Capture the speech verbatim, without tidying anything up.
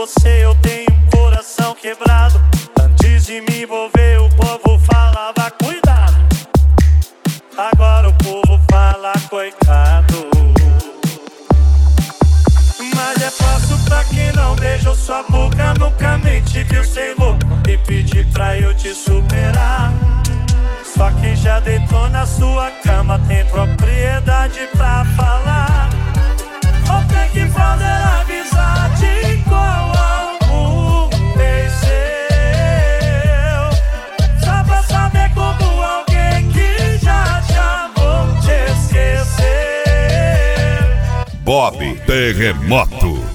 você eu tenho um coração quebrado. Antes de me envolver o povo falava cuidado, agora o povo fala coitado. Mas é fácil pra quem não beijou sua boca, nunca nem te viu sem roupa e pedir pra eu te superar. Só quem já deitou na sua cama tem propriedade pra falar. Ou tem que fazer amizade com algum ex seu, só pra saber como alguém que já te amou te esquecer. Bob Terremoto.